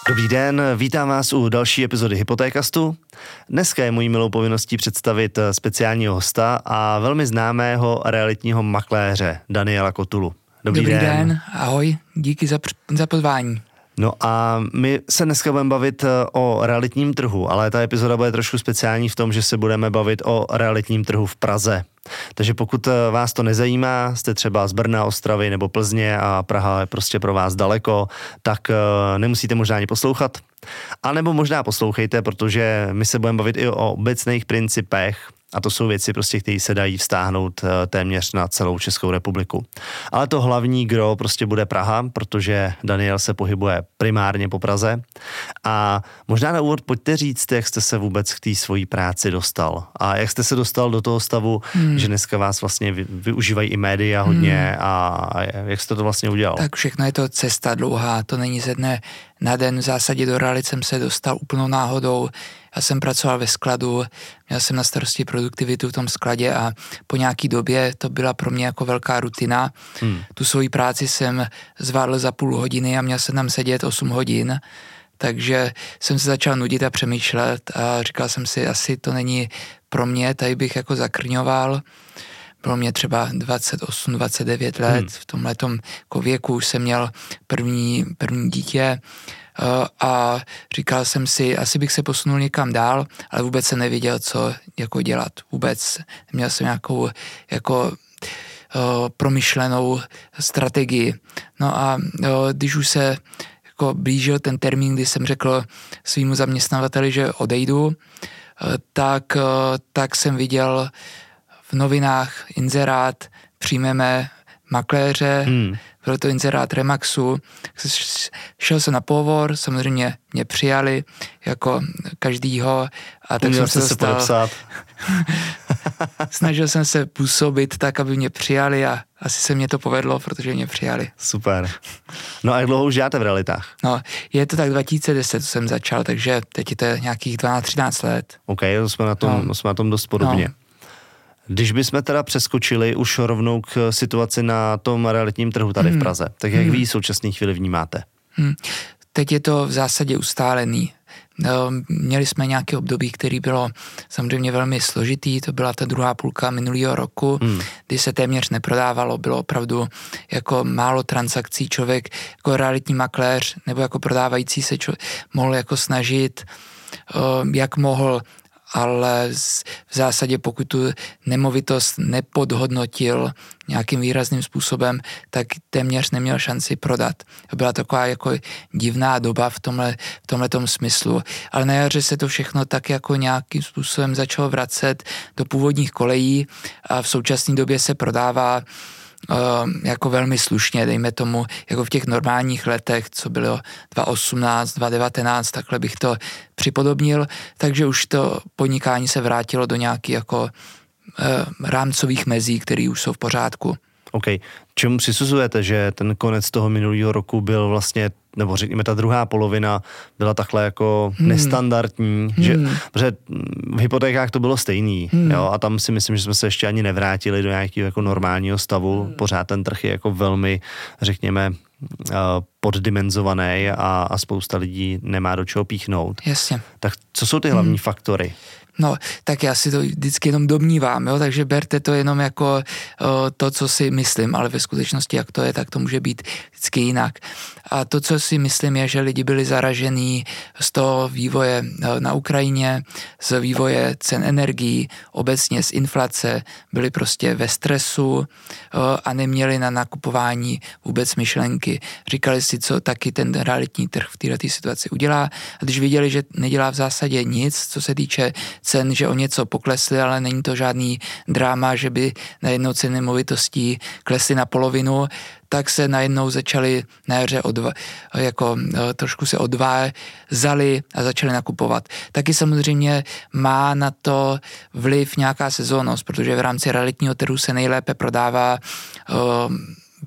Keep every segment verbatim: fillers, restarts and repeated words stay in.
Dobrý den, vítám vás u další epizody Hypotékastu. Dneska je mojí milou povinností představit speciálního hosta a velmi známého realitního makléře Daniela Kotulu. Dobrý, Dobrý den. den, ahoj, díky za, za pozvání. No a my se dneska budeme bavit o realitním trhu, ale ta epizoda bude trošku speciální v tom, že se budeme bavit o realitním trhu v Praze. Takže pokud vás to nezajímá, jste třeba z Brna, Ostravy nebo Plzně a Praha je prostě pro vás daleko, tak nemusíte možná ani poslouchat. A nebo možná poslouchejte, protože my se budeme bavit i o obecných principech, a to jsou věci, prostě, které se dají vztáhnout téměř na celou Českou republiku. Ale to hlavní gro prostě bude Praha, protože Daniel se pohybuje primárně po Praze. A možná na úvod pojďte říct, jak jste se vůbec k té svojí práci dostal. A jak jste se dostal do toho stavu, hmm. že dneska vás vlastně využívají i média hodně hmm. a jak jste to vlastně udělal? Tak všechno je to cesta dlouhá, to není ze dne na den. V zásadě do realit jsem se dostal úplnou náhodou. Já jsem pracoval ve skladu, měl jsem na starosti produktivitu v tom skladě a po nějaký době to byla pro mě jako velká rutina. Hmm. Tu svoji práci jsem zvládl za půl hodiny a měl jsem tam sedět osm hodin, takže jsem se začal nudit a přemýšlet a říkal jsem si, asi to není pro mě, tady bych jako zakrňoval. Bylo mě třeba dvacet osm dvacet devět let, hmm. v tomhletom jako věku už jsem měl první, první dítě a říkal jsem si, asi bych se posunul někam dál, ale vůbec jsem nevěděl, co jako dělat. Vůbec měl jsem nějakou jako promyšlenou strategii. No a když už se jako blížil ten termín, kdy jsem řekl svýmu zaměstnavateli, že odejdu, tak, tak jsem viděl v novinách inzerát, přijmeme makléře, hmm. byl to inzerát Remaxu, šel jsem na pohovor, samozřejmě mě přijali jako každýho a tak Uměl jsem se dostal, podepsat. Snažil jsem se působit tak, aby mě přijali a asi se mě to povedlo, protože mě přijali. Super. No a jak dlouho už děláte v realitách? No, je to tak dva tisíce deset, co jsem začal, takže teď je to nějakých dvanáct třináct let. OK, to jsme na tom, no. jsme na tom dost podobně. No. Když bychom teda přeskočili už rovnou k situaci na tom realitním trhu tady hmm. v Praze, tak jak hmm. vy současný chvíli vnímáte? Hmm. Teď je to v zásadě ustálený. Měli jsme nějaké období, které bylo samozřejmě velmi složitý, to byla ta druhá půlka minulého roku, hmm. kdy se téměř neprodávalo, bylo opravdu jako málo transakcí, člověk jako realitní makléř nebo jako prodávající se čo- mohl jako snažit, jak mohl, ale v zásadě pokud tu nemovitost nepodhodnotil nějakým výrazným způsobem, tak téměř neměl šanci prodat. Byla taková jako divná doba v tomhle, v tomhletom smyslu, ale na jaře se to všechno tak jako nějakým způsobem začalo vracet do původních kolejí a v současné době se prodává Uh, jako velmi slušně, dejme tomu, jako v těch normálních letech, co bylo dva tisíce osmnáct, dva tisíce devatenáct, takhle bych to připodobnil, takže už to podnikání se vrátilo do nějakých jako uh, rámcových mezí, které už jsou v pořádku. OK. Čemu přisuzujete, že ten konec toho minulého roku byl vlastně, nebo řekněme ta druhá polovina byla takhle jako hmm. nestandardní, hmm. že, protože v hypotékách to bylo stejný, hmm. jo, a tam si myslím, že jsme se ještě ani nevrátili do nějakého jako normálního stavu, hmm. pořád ten trh je jako velmi, řekněme, uh, poddimenzovaný a, a spousta lidí nemá do čeho píchnout. Jasně. Tak co jsou ty hlavní hmm. faktory? No, tak já si to vždycky jenom domnívám, jo, takže berte to jenom jako o, to, co si myslím, ale ve skutečnosti, jak to je, tak to může být vždycky jinak. A to, co si myslím, je, že lidi byli zaražení z toho vývoje na Ukrajině, z vývoje cen energií, obecně z inflace, byli prostě ve stresu o, a neměli na nakupování vůbec myšlenky. Říkali si, co taky ten realitní trh v této situaci udělá. A když viděli, že nedělá v zásadě nic, co se týče cen, že o něco poklesly, ale není to žádný dráma, že by najednou ceny movitostí klesly na polovinu, tak se najednou začali na jaře odva, jako trošku se odvázali a začali nakupovat. Taky samozřejmě má na to vliv nějaká sezónnost, protože v rámci realitního trhu se nejlépe prodává uh,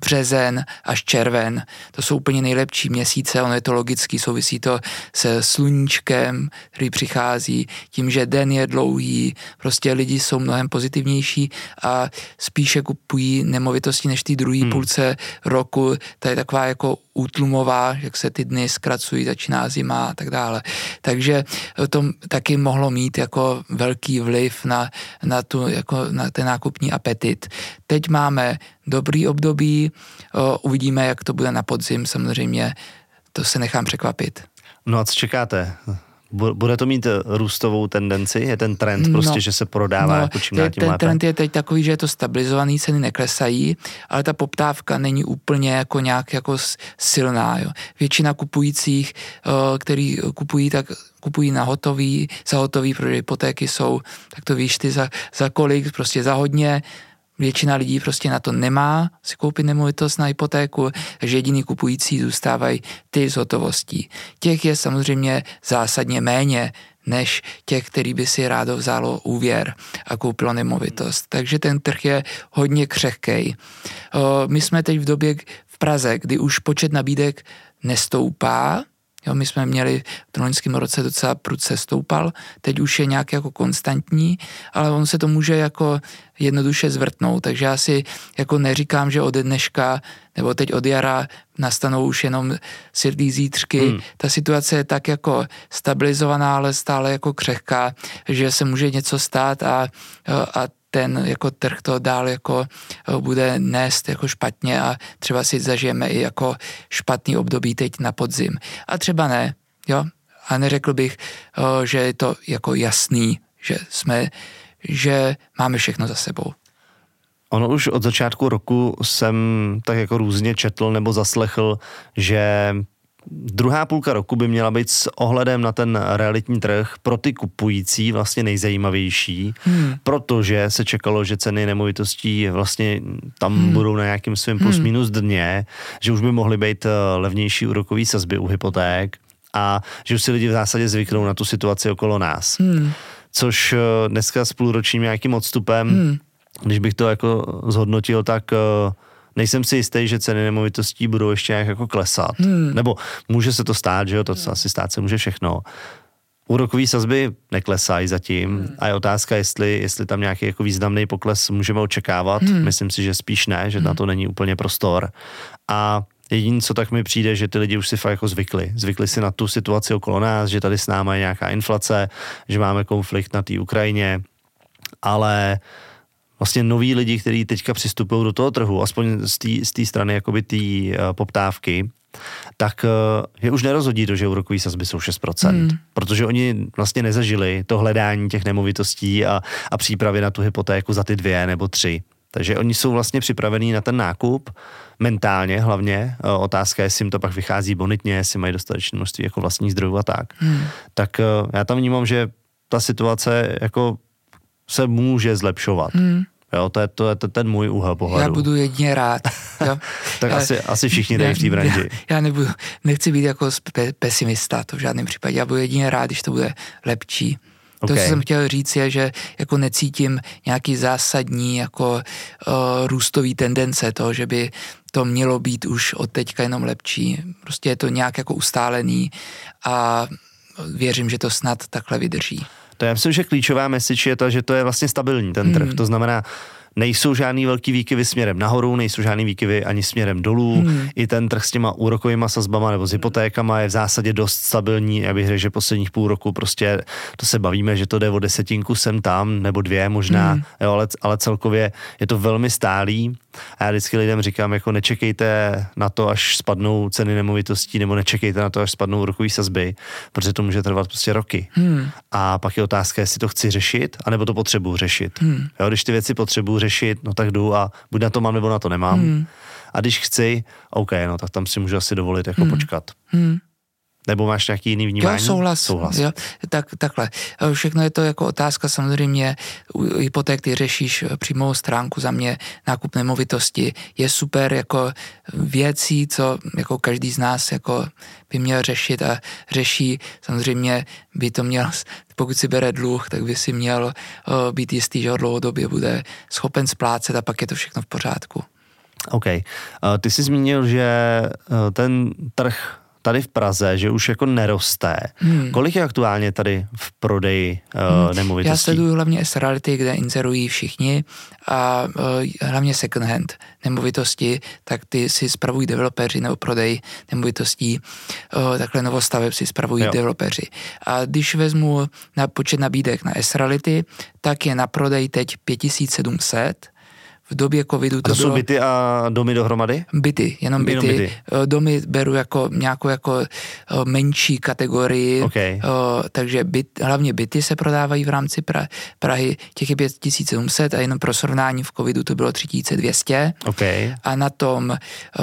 březen až červen. To jsou úplně nejlepší měsíce, ono je to logicky, souvisí to se sluníčkem, který přichází, tím, že den je dlouhý, prostě lidi jsou mnohem pozitivnější a spíše kupují nemovitosti než ty druhé hmm. půlce roku. To je taková jako útlumová, jak se ty dny zkracují, začíná zima a tak dále. Takže to taky mohlo mít jako velký vliv na, na, tu, jako na ten nákupní apetit. Teď máme dobrý období, o, uvidíme, jak to bude na podzim, samozřejmě to se nechám překvapit. No a co čekáte? Bude to mít růstovou tendenci? Je ten trend prostě, no, že se prodává no, jako čím dál tím ten lépe? Trend je teď takový, že je to stabilizovaný, ceny neklesají, ale ta poptávka není úplně jako nějak jako silná. Jo. Většina kupujících, který kupují, tak kupují na hotový, za hotový, protože hypotéky jsou, tak to víš ty za, za kolik, prostě za hodně. Většina lidí prostě na to nemá si koupit nemovitost na hypotéku, takže jediný kupující zůstávají ty z hotovostí. Těch je samozřejmě zásadně méně, než těch, který by si rádo vzalo úvěr a koupilo nemovitost. Takže ten trh je hodně křehkej. My jsme teď v době v Praze, kdy už počet nabídek nestoupá. Jo, my jsme měli v loňském roce docela prudce stoupal, teď už je nějak jako konstantní, ale on se to může jako jednoduše zvrtnout, takže já si jako neříkám, že od dneška nebo teď od jara nastanou už jenom světlý zítřky. Hmm. Ta situace je tak jako stabilizovaná, ale stále jako křehká, že se může něco stát a, a ten jako trh to dál jako bude nést jako špatně a třeba si zažijeme i jako špatný období teď na podzim. A třeba ne, jo. A neřekl bych, že je to jako jasný, že jsme, že máme všechno za sebou. Ono už od začátku roku jsem tak jako různě četl nebo zaslechl, že druhá půlka roku by měla být s ohledem na ten realitní trh pro ty kupující vlastně nejzajímavější, hmm. protože se čekalo, že ceny nemovitostí vlastně tam hmm. budou na nějakým svým plus minus dně, že už by mohly být levnější úrokový sazby u hypoték a že už si lidi v zásadě zvyknou na tu situaci okolo nás. Hmm. Což dneska s půlročním nějakým odstupem, hmm. když bych to jako zhodnotil, tak nejsem si jistý, že ceny nemovitostí budou ještě nějak jako klesat. Hmm. Nebo může se to stát, že jo, to hmm. asi stát se může všechno. Úrokový sazby neklesají zatím hmm. a je otázka, jestli, jestli tam nějaký jako významný pokles můžeme očekávat. Hmm. Myslím si, že spíš ne, že hmm. na to není úplně prostor. A jediné, co tak mi přijde, že ty lidi už si fakt jako zvykli. Zvykli si na tu situaci okolo nás, že tady s náma je nějaká inflace, že máme konflikt na té Ukrajině, ale vlastně noví lidi, kteří teďka přistupují do toho trhu, aspoň z té strany jakoby té uh, poptávky, tak uh, je už nerozhodí to, že úrokový sazby jsou šest procent, hmm. protože oni vlastně nezažili to hledání těch nemovitostí a, a přípravy na tu hypotéku za ty dvě nebo tři. Takže oni jsou vlastně připravení na ten nákup, mentálně hlavně. Uh, otázka je, jestli jim to pak vychází bonitně, jestli mají dostatečné množství jako vlastních zdrojů a tak. Hmm. Tak uh, já tam vnímám, že ta situace jako se může zlepšovat. Hmm. Jo, to je, to je ten můj úhel pohledu. Já budu jedině rád. Jo. tak já, asi, asi všichni tady v té branži. Já, já nebudu, nechci být jako pesimista, to v žádném případě. Já budu jedině rád, když to bude lepší. Okay. To, co jsem chtěl říct, je, že jako necítím nějaký zásadní jako uh, růstový tendence toho, že by to mělo být už od teďka jenom lepší. Prostě je to nějak jako ustálený a věřím, že to snad takhle vydrží. To já myslím, že klíčová message je to, že to je vlastně stabilní ten trh. Hmm. To znamená, nejsou žádný velký výkyvy směrem nahoru, nejsou žádný výkyvy ani směrem dolů. Hmm. I ten trh s těma úrokovýma sazbama nebo s hypotékama je v zásadě dost stabilní. Já bych řekl, že posledních půl roku prostě to se bavíme, že to jde o desetinku sem tam, nebo dvě možná, hmm. jo, ale, ale celkově je to velmi stálý. A já vždycky lidem říkám, jako nečekejte na to, až spadnou ceny nemovitostí, nebo nečekejte na to, až spadnou úrokový sazby, protože to může trvat prostě roky. Hmm. A pak je otázka, jestli to chci řešit, anebo to potřebuji řešit. Hmm. Jo, když ty věci potřebuji řešit, no tak jdu a buď na to mám, nebo na to nemám. Hmm. A když chci, OK, no tak tam si můžu asi dovolit jako hmm. počkat. Hmm. Nebo máš nějaký jiný vnímání? Jo, souhlas. souhlas. Jo, tak, takhle. Všechno je to jako otázka, samozřejmě u hypoték ty řešíš přímou stránku, za mě nákup nemovitosti je super jako věcí, co jako každý z nás jako by měl řešit a řeší. Samozřejmě by to měl, pokud si bere dluh, tak by si měl být jistý, že ho dlouhodobě bude schopen splácet a pak je to všechno v pořádku. OK. Ty jsi zmínil, že ten trh tady v Praze, že už jako neroste. Hmm. Kolik je aktuálně tady v prodeji uh, hmm. nemovitostí? Já sleduju hlavně S-Reality, kde inzerují všichni a uh, hlavně second hand nemovitosti, tak ty si spravují developeři nebo prodej nemovitostí, uh, takhle novostaveb si spravují jo. developeři. A když vezmu na počet nabídek na S-Reality, tak je na prodej teď pět tisíc sedm set. V době covidu to, to bylo... jsou byty a domy dohromady? Byty, jenom byty. Jenom byty. Domy beru jako nějakou jako menší kategorii, okay. takže byt, hlavně byty se prodávají v rámci pra, Prahy, těch je pět tisíc sedm set a jenom pro srovnání v covidu to bylo tři tisíce dvě stě. Okay. A na tom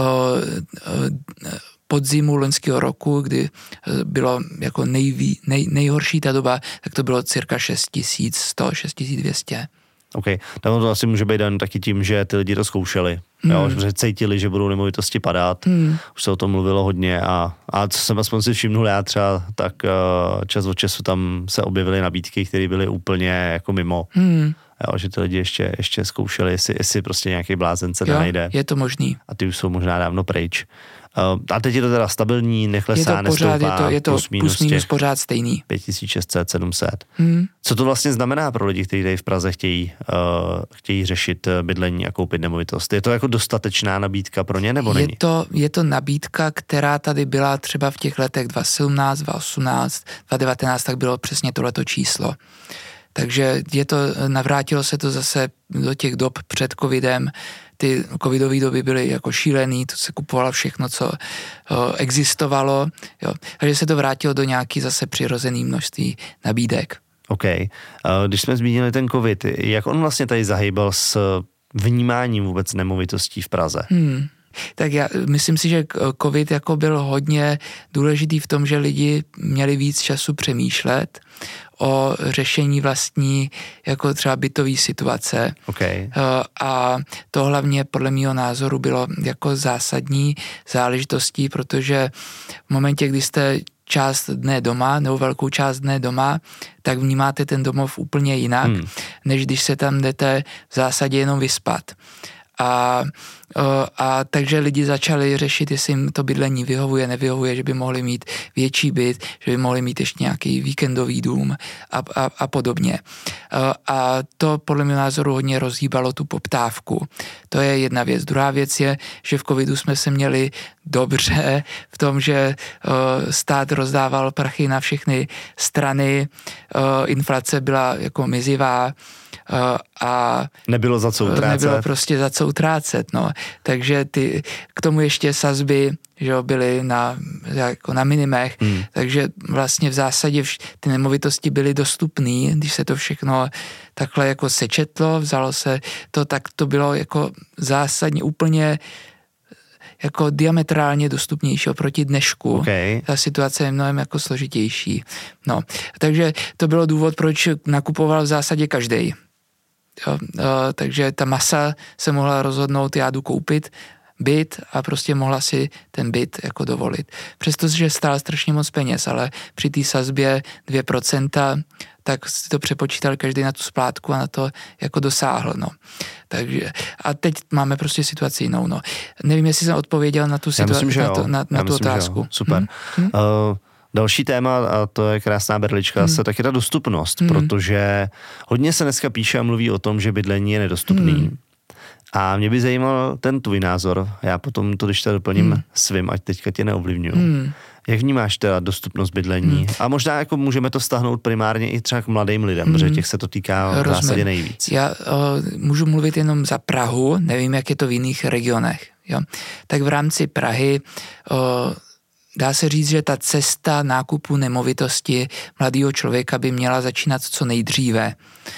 podzimu loňského roku, kdy bylo jako nejví, nej, nejhorší ta doba, tak to bylo cirka šest tisíc sto, šest tisíc dvě stě. OK, tam to asi může být dan taky tím, že ty lidi to zkoušeli, mm. jo, že cítili, že budou nemovitosti padat, mm. už se o tom mluvilo hodně a, a co jsem aspoň si všimnul já třeba, tak uh, čas od času tam se objevily nabídky, které byly úplně jako mimo, mm. jo, že ty lidi ještě, ještě zkoušeli, jestli, jestli prostě nějaký blázen se nenajde. Je to možný. A ty už jsou možná dávno pryč. Uh, a teď je to teda stabilní, neklesá, nestoupá, je to, je to plus minus, plus minus pořád stejný. pět tisíc šest set, sedm set. Hmm. Co to vlastně znamená pro lidi, kteří tady v Praze chtějí, uh, chtějí řešit bydlení a koupit nemovitost? Je to jako dostatečná nabídka pro ně, nebo je není? To, je to nabídka, která tady byla třeba v těch letech dva tisíce sedmnáct, dva tisíce osmnáct, dva tisíce devatenáct, tak bylo přesně tohleto číslo. Takže je to, navrátilo se to zase do těch dob před covidem. Ty covidové doby byly jako šílený, to se kupovalo všechno, co o, existovalo. Jo. Takže se to vrátilo do nějaký zase přirozený množství nabídek. OK. Když jsme zmínili ten covid, jak on vlastně tady zahýbal s vnímáním vůbec nemovitostí v Praze? Hmm. Tak já myslím si, že covid jako byl hodně důležitý v tom, že lidi měli víc času přemýšlet o řešení vlastní jako třeba bytové situace. Okay. A to hlavně podle mého názoru bylo jako zásadní záležitostí, protože v momentě, kdy jste část dne doma, nebo velkou část dne doma, tak vnímáte ten domov úplně jinak, hmm. než když se tam jdete v zásadě jenom vyspat. A, a takže lidi začali řešit, jestli jim to bydlení vyhovuje, nevyhovuje, že by mohli mít větší byt, že by mohli mít ještě nějaký víkendový dům a, a, a podobně. A to podle mého názoru hodně rozhýbalo tu poptávku. To je jedna věc. Druhá věc je, že v covidu jsme se měli dobře v tom, že stát rozdával prachy na všechny strany, inflace byla jako mizivá, a nebylo za co utrácet. Nebylo prostě za co utrácet, no. Takže ty, k tomu ještě sazby, že jo, byly na, jako na minimech, hmm. takže vlastně v zásadě vš- ty nemovitosti byly dostupné, když se to všechno takhle jako sečetlo, vzalo se to, tak to bylo jako zásadně úplně jako diametrálně dostupnější oproti dnešku. Okay. Ta situace je mnohem jako složitější. No, takže to bylo důvod, proč nakupoval v zásadě každej. Jo, o, takže ta masa se mohla rozhodnout, já jdu koupit byt a prostě mohla si ten byt jako dovolit. Přestože stál strašně moc peněz, ale při té sazbě dvě procenta, tak si to přepočítal každý na tu splátku a na to jako dosáhl, no. Takže a teď máme prostě situaci jinou, no. Nevím, jestli jsem odpověděl na tu situaci, na, to, na, na tu myslím, otázku. Super. Hmm? Uh, další téma, a to je krásná berlička, hmm. se taky ta dostupnost, hmm. protože hodně se dneska píše a mluví o tom, že bydlení je nedostupný. Hmm. A mě by zajímal ten tvůj názor, já potom to, když to doplním hmm. svým, ať teďka tě neovlivňuju. Hmm. Jak vnímáš teda dostupnost bydlení? Hmm. A možná jako můžeme to vztahnout primárně i třeba k mladým lidem, hmm. protože těch se to týká v zásadě nejvíc. Já o, můžu mluvit jenom za Prahu, nevím, jak je to v jiných regionech. Jo? Tak v rámci Prahy o, dá se říct, že ta cesta nákupu nemovitosti mladého člověka by měla začínat co nejdříve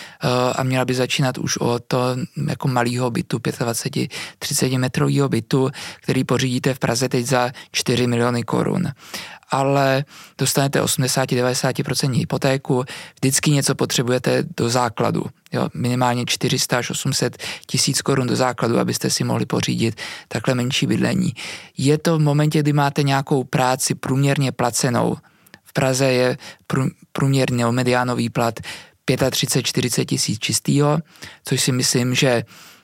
a měla by začínat už od to jako malého bytu, dvacet pět třicet metrového bytu, který pořídíte v Praze teď za čtyři miliony korun. Ale dostanete osmdesát až devadesát procent hypotéku, vždycky něco potřebujete do základu. Jo, minimálně čtyři sta až osm set tisíc korun do základu, abyste si mohli pořídit takhle menší bydlení. Je to v momentě, kdy máte nějakou práci průměrně placenou. V Praze je průměrně mediánový plat třicet pět až čtyřicet tisíc čistýho, což si myslím, že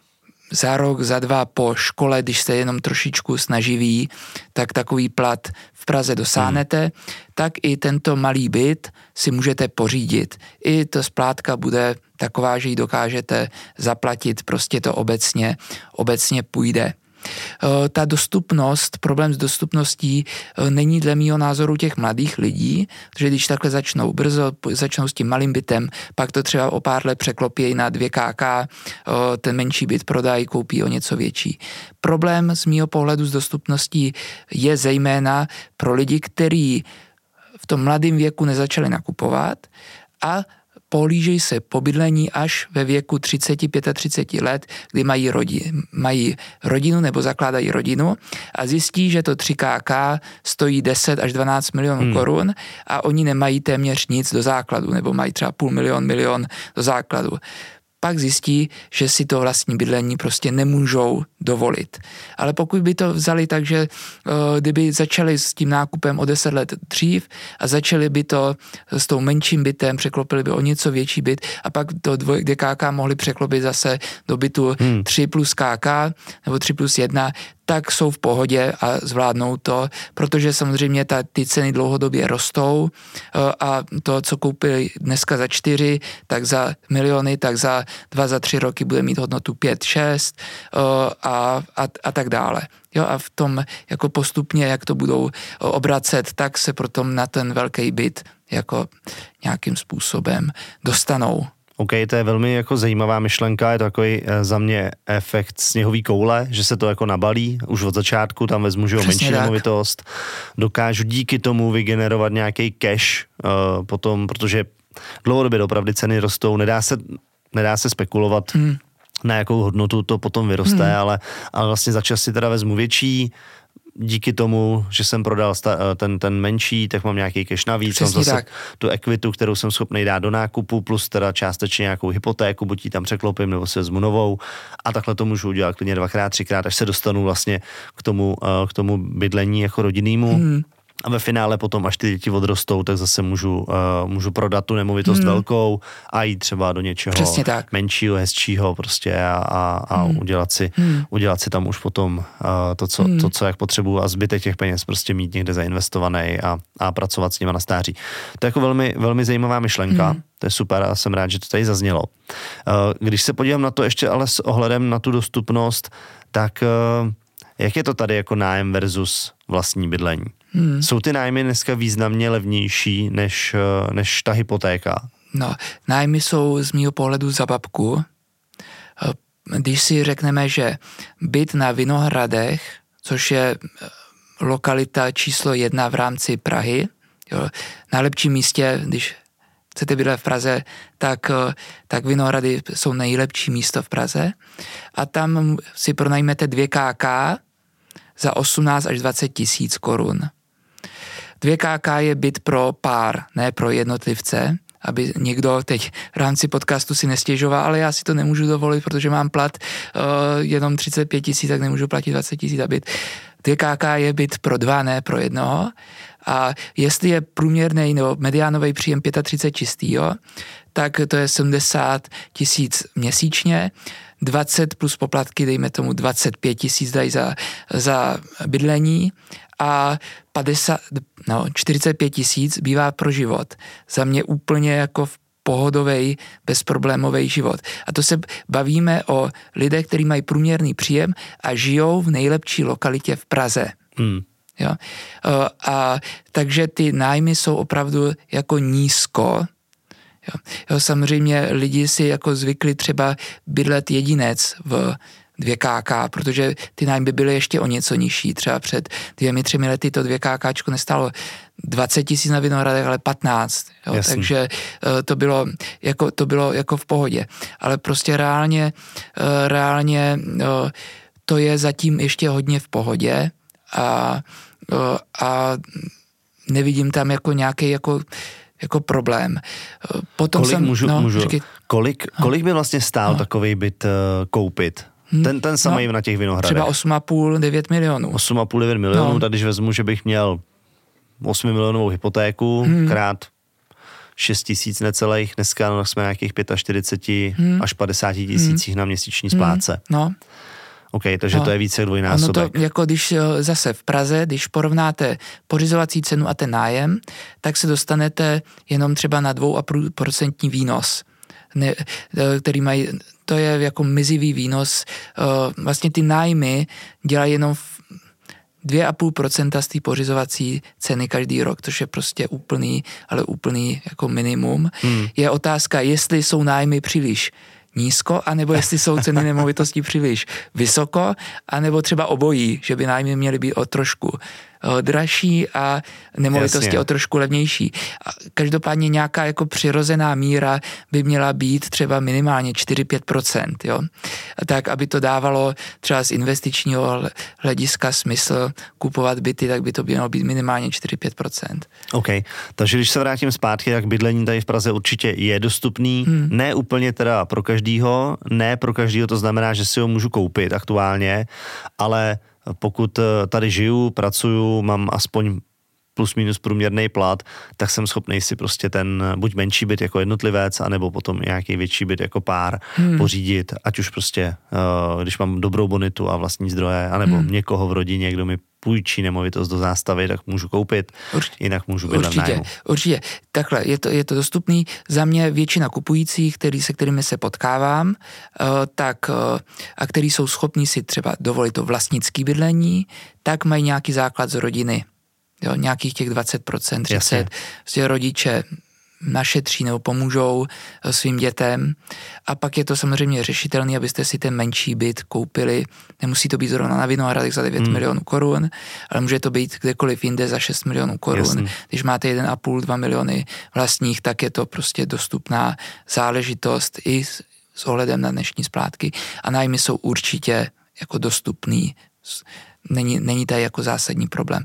za rok, za dva po škole, když jste jenom trošičku snaživí, tak takový plat v Praze dosáhnete, hmm. tak i tento malý byt si můžete pořídit. I ta splátka bude taková, že ji dokážete zaplatit, prostě to obecně, obecně půjde. Ta dostupnost, problém s dostupností není dle mýho názoru těch mladých lidí, protože když takhle začnou brzo, začnou s tím malým bytem, pak to třeba o pár let překlopí na dvě ká ká, ten menší byt prodají, koupí o něco větší. Problém z mýho pohledu s dostupností je zejména pro lidi, kteří v tom mladém věku nezačali nakupovat a pohlížejí se po bydlení až ve věku třicet a třicet pět let, kdy mají, rodi, mají rodinu nebo zakládají rodinu a zjistí, že to tři ká ká stojí deset až dvanáct milionů hmm. korun a oni nemají téměř nic do základu nebo mají třeba půl milion, milion do základu. Pak zjistí, že si to vlastní bydlení prostě nemůžou dovolit. Ale pokud by to vzali tak, že kdyby začali s tím nákupem o deset let dřív a začali by to s tou menším bytem, překlopili by o něco větší byt a pak to dvě ká ká mohli překlopit zase do bytu hmm. tři plus ká ká nebo tři plus jedna, tak jsou v pohodě a zvládnou to, protože samozřejmě ta, ty ceny dlouhodobě rostou a to, co koupili dneska za čtyři, tak za miliony, tak za dva, za tři roky bude mít hodnotu pět, šest a, a, a tak dále. Jo, a v tom jako postupně, jak to budou obracet, tak se potom na ten velký byt jako nějakým způsobem dostanou. OK, to je velmi jako zajímavá myšlenka, je to takový za mě efekt sněhový koule, že se to jako nabalí už od začátku, tam vezmu, že o menší nemovitost, dokážu díky tomu vygenerovat nějaký cash uh, potom, protože dlouhodobě opravdu ceny rostou, nedá se, nedá se spekulovat, hmm. na jakou hodnotu to potom vyroste, hmm. ale, ale vlastně za čas si teda vezmu větší, díky tomu, že jsem prodal sta- ten, ten menší, tak mám nějaký cash navíc, mám zase tak. tu ekvitu, kterou jsem schopný dát do nákupu, plus teda částečně nějakou hypotéku, buď ji tam překlopím, nebo se vezmu novou a takhle to můžu udělat klidně dvakrát, třikrát, až se dostanu vlastně k tomu, k tomu bydlení jako rodinnému. Hmm. A ve finále potom, až ty děti odrostou, tak zase můžu, uh, můžu prodat tu nemovitost hmm. velkou a jít třeba do něčeho menšího, hezčího prostě a, a, a hmm. udělat, si, hmm. udělat si tam už potom uh, to, co, hmm. to, co jak potřebuju a zbytek těch peněz prostě mít někde zainvestovaný a, a pracovat s nima na stáří. To je jako velmi, velmi zajímavá myšlenka, hmm. to je super a jsem rád, že to tady zaznělo. Uh, když se podívám na to ještě ale s ohledem na tu dostupnost, tak uh, jak je to tady jako nájem versus vlastní bydlení? Hmm. Jsou ty nájmy dneska významně levnější než, než ta hypotéka? No, nájmy jsou z mýho pohledu za babku. Když si řekneme, že byt na Vinohradech, což je lokalita číslo jedna v rámci Prahy, jo, na lepším místě, když chcete bydlet v Praze, tak, tak Vinohrady jsou nejlepší místo v Praze a tam si pronajmete dvě ká ká za osmnáct až dvacet tisíc korun. dvě ká ká je byt pro pár, ne pro jednotlivce, aby někdo teď v rámci podcastu si nestěžoval, ale já si to nemůžu dovolit, protože mám plat uh, jenom třicet pět tisíc, tak nemůžu platit dvacet tisíc a byt. dvě ká ká je byt pro dva, ne pro jednoho. A jestli je průměrný nebo mediánový příjem třicet pět čistýho, tak to je sedmdesát tisíc měsíčně, dvacet plus poplatky, dejme tomu dvacet pět tisíc dají za, za bydlení a padesát, no, čtyřicet pět tisíc bývá pro život. Za mě úplně jako v pohodový, bezproblémový život. A to se bavíme o lidech, kteří mají průměrný příjem a žijou v nejlepší lokalitě v Praze. Hmm. Jo? A takže ty nájmy jsou opravdu jako nízko. Jo? Jo, samozřejmě lidi si jako zvykli třeba bydlet jedinec v dvě ká ká, protože ty nájmy byly ještě o něco nižší. Třeba před dvěmi, třemi lety to dvě ká káčko nestálo dvacet tisíc na Vinohradech, ale patnáct. Jo? Takže to bylo, jako, to bylo jako v pohodě. Ale prostě reálně, reálně to je zatím ještě hodně v pohodě a, a nevidím tam jako nějaký jako jako problém. Potom kolik jsem, můžu, no, můžu, kolik, kolik by vlastně stál no. takovej byt uh, koupit? Ten, ten samý no, na těch Vinohradech. Třeba osm a půl, devět milionů. osm a půl, devět milionů, no. tak když vezmu, že bych měl osm milionovou hypotéku, hmm. krát šest tisíc necelých, dneska no, jsme nějakých čtyřicet pět hmm. až padesát tisících hmm. na měsíční splátce. Hmm. No. OK, takže no. to je více jak dvojnásobek. Ono to, jako když zase v Praze, když porovnáte pořizovací cenu a ten nájem, tak se dostanete jenom třeba na dvě celá pět procenta výnos, ne, který mají, to je jako mizivý výnos. Vlastně ty nájmy dělají jenom dvě celá pět procenta z té pořizovací ceny každý rok, což je prostě úplný, ale úplný jako minimum. Hmm. Je otázka, jestli jsou nájmy příliš nízko, anebo jestli jsou ceny nemovitostí příliš vysoko, anebo třeba obojí, že by nájmy měly být o trošku dražší a nemovitosti Jasně. o trošku levnější. A každopádně nějaká jako přirozená míra by měla být třeba minimálně čtyři až pět procent, jo. Tak, aby to dávalo třeba z investičního hlediska smysl kupovat byty, tak by to mělo být minimálně čtyři až pět procent. OK, takže když se vrátím zpátky, tak bydlení tady v Praze určitě je dostupný, hmm. ne úplně teda pro každýho, ne pro každýho, to znamená, že si ho můžu koupit aktuálně, ale pokud tady žiju, pracuju, mám aspoň plus minus průměrný plat, tak jsem schopný si prostě ten buď menší byt jako jednotlivec, anebo potom nějaký větší byt jako pár hmm. pořídit, ať už prostě, uh, když mám dobrou bonitu a vlastní zdroje, anebo hmm. někoho v rodině, kdo mi půjčí nemovitost do zástavy, tak můžu koupit, určitě, jinak můžu bydlet určitě, nájmu. Určitě, takhle, je to, je to dostupný. Za mě většina kupujících, který, se kterými se potkávám, uh, tak, uh, a který jsou schopní si třeba dovolit to vlastnické bydlení, tak mají nějaký základ z rodiny. Jo, nějakých těch dvacet procent, třicet procent. Vlastně rodiče našetří nebo pomůžou svým dětem a pak je to samozřejmě řešitelný, abyste si ten menší byt koupili. Nemusí to být zrovna na Vinohradech za devět hmm. milionů korun, ale může to být kdekoliv jinde za šest milionů korun. Jasný. Když máte jeden a půl, dva miliony vlastních, tak je to prostě dostupná záležitost i s, s ohledem na dnešní splátky a nájmy jsou určitě jako dostupný. Není, není tady jako zásadní problém.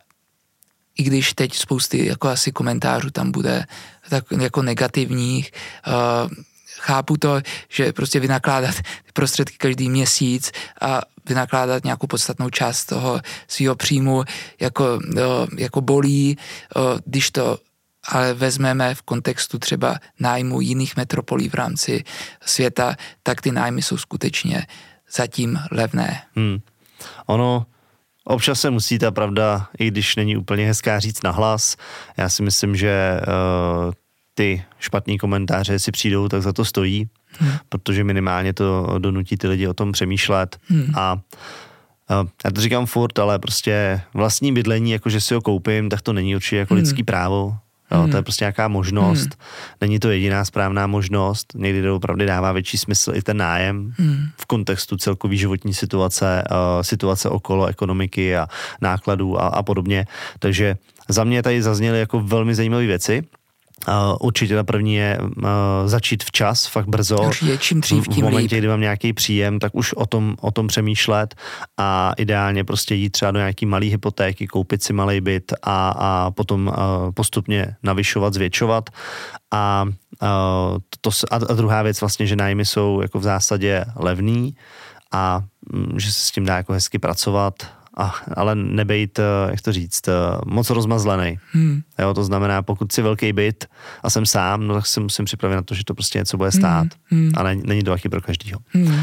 I když teď spousty jako asi komentářů tam bude tak jako negativních, uh, chápu to, že prostě vynakládat prostředky každý měsíc a vynakládat nějakou podstatnou část toho svého příjmu jako, uh, jako bolí, uh, když to ale vezmeme v kontextu třeba nájmu jiných metropolí v rámci světa, tak ty nájmy jsou skutečně zatím levné. Hmm. Ono občas se musí ta pravda, i když není úplně hezká, říct nahlas. Já si myslím, že uh, ty špatný komentáře, si přijdou, tak za to stojí, hmm. protože minimálně to donutí ty lidi o tom přemýšlet. Hmm. A uh, já to říkám furt, ale prostě vlastní bydlení, jako že si ho koupím, tak to není určitě jako hmm. lidský právo. Jo, to je prostě nějaká možnost. Hmm. Není to jediná správná možnost. Někdy to opravdu dává větší smysl i ten nájem hmm. v kontextu celkový životní situace, uh, situace okolo ekonomiky a nákladů a, a podobně. Takže za mě tady zazněly jako velmi zajímavé věci. Uh, určitě ta první je uh, začít včas, fakt brzo. Určitě, čím dřív, tím v momentě, líp. kdy mám nějaký příjem, tak už o tom, o tom přemýšlet a ideálně prostě jít třeba do nějaký malý hypotéky, koupit si malý byt a, a potom uh, postupně navyšovat, zvětšovat. A, uh, to, a, a druhá věc vlastně, že nájmy jsou jako v zásadě levný a um, že se s tím dá jako hezky pracovat. A, ale nebejt, jak to říct, moc rozmazlený. Hmm. Jo, to znamená, pokud si velký byt a jsem sám, no tak se musím připravit na to, že to prostě něco bude stát. Hmm. A není, není to taky pro každýho. Hmm.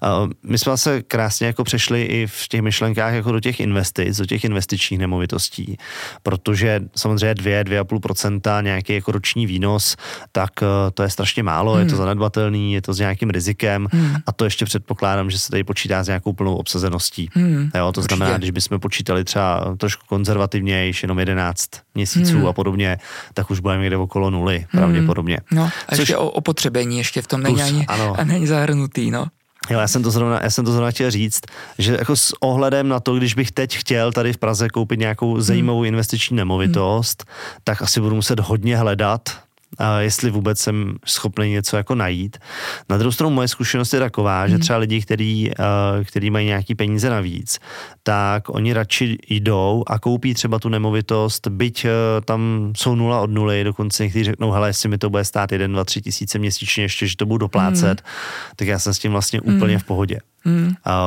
My jsme se krásně jako přešli i v těch myšlenkách jako do těch investic, do těch investičních nemovitostí, protože samozřejmě dvě, dvě a půl procenta nějaký jako roční výnos, tak to je strašně málo, hmm. je to zanedbatelný, je to s nějakým rizikem hmm. a to ještě předpokládám, že se tady počítá s nějakou plnou obsazeností. Hmm. Jo, to znamená, když bychom počítali třeba trošku konzervativnější, jenom jedenáct měsíců hmm. a podobně, tak už budeme někde okolo nuly, hmm. pravděpodobně. No a Což, ještě o opotřebení ještě v tom není, ani, a není zahrnutý, no. Jo, já jsem to zrovna, já jsem to zrovna chtěl říct, že jako s ohledem na to, když bych teď chtěl tady v Praze koupit nějakou zajímavou investiční nemovitost, hmm. tak asi budu muset hodně hledat, jestli vůbec jsem schopný něco jako najít. Na druhou stranu moje zkušenost je taková, hmm. že třeba lidi, který, který mají nějaký peníze navíc, tak oni radši jdou a koupí třeba tu nemovitost, byť tam jsou nula od nuly, dokonce někteří řeknou, hele, jestli mi to bude stát jeden, dva, tři tisíce měsíčně ještě, že to budu doplácet, hmm. tak já jsem s tím vlastně hmm. úplně v pohodě. Hmm. A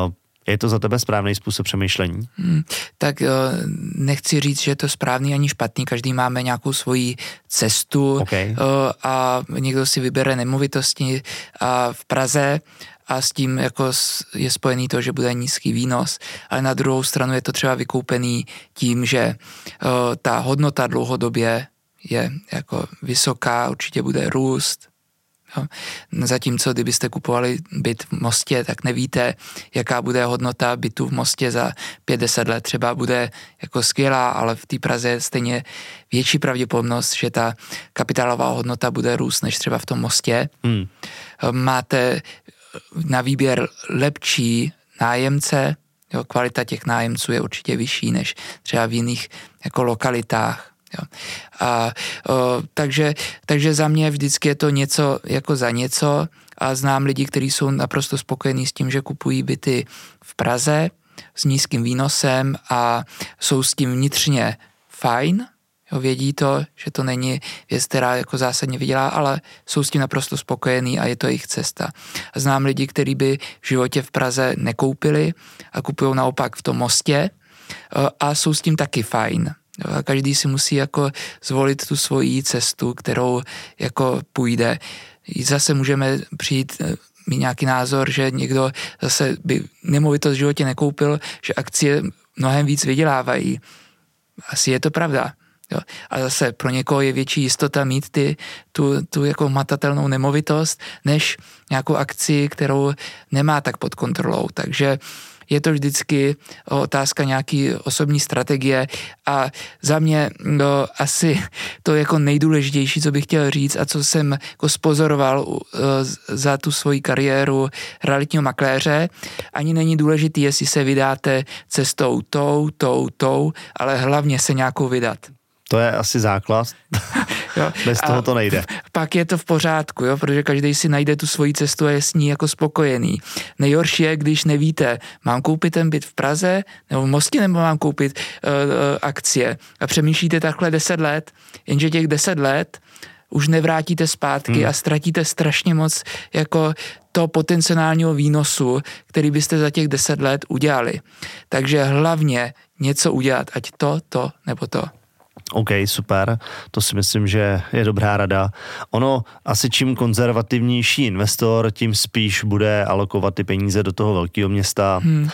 Je to za tebe správný způsob přemýšlení? Hmm, tak nechci říct, že je to správný ani špatný, každý máme nějakou svoji cestu okay. a někdo si vybere nemovitosti a v Praze a s tím jako je spojený to, že bude nízký výnos, ale na druhou stranu je to třeba vykoupený tím, že ta hodnota dlouhodobě je jako vysoká, určitě bude růst. Jo. Zatímco, kdybyste kupovali byt v Mostě, tak nevíte, jaká bude hodnota bytu v Mostě za pět deset let. Třeba bude jako skvělá, ale v té Praze je stejně větší pravděpodobnost, že ta kapitálová hodnota bude růst než třeba v tom Mostě. Hmm. Máte na výběr lepší nájemce, jo, kvalita těch nájemců je určitě vyšší než třeba v jiných jako lokalitách. Jo. A, o, takže, takže za mě vždycky je to něco jako za něco a znám lidi, kteří jsou naprosto spokojení s tím, že kupují byty v Praze s nízkým výnosem a jsou s tím vnitřně fajn, jo, vědí to, že to není věc, která jako zásadně vydělá, ale jsou s tím naprosto spokojení a je to jejich cesta. A znám lidi, kteří by v životě v Praze nekoupili a kupují naopak v tom Mostě a jsou s tím taky fajn. A každý si musí jako zvolit tu svoji cestu, kterou jako půjde. Zase můžeme přijít, mít nějaký názor, že někdo zase by nemovitost v životě nekoupil, že akcie mnohem víc vydělávají. Asi je to pravda. Jo. A zase pro někoho je větší jistota mít ty, tu, tu jako hmatatelnou nemovitost, než nějakou akci, kterou nemá tak pod kontrolou. Takže je to vždycky otázka nějaký osobní strategie a za mě no, asi to jako nejdůležitější, co bych chtěl říct a co jsem jako spozoroval za tu svoji kariéru realitního makléře, ani není důležitý, jestli se vydáte cestou tou, tou, tou, ale hlavně se nějakou vydat. To je asi základ. Jo. Bez toho to nejde. Pak je to v pořádku, jo, protože každý si najde tu svoji cestu a je s ní jako spokojený. Nejhorší je, když nevíte, mám koupit ten byt v Praze nebo v Mostě, nebo mám koupit uh, uh, akcie. A přemýšlíte takhle deset let, jenže těch deset let už nevrátíte zpátky hmm. a ztratíte strašně moc jako to potenciálního výnosu, který byste za těch deset let udělali. Takže hlavně něco udělat, ať to, to nebo to. OK, super, to si myslím, že je dobrá rada. Ono asi čím konzervativnější investor, tím spíš bude alokovat ty peníze do toho velkého města hmm.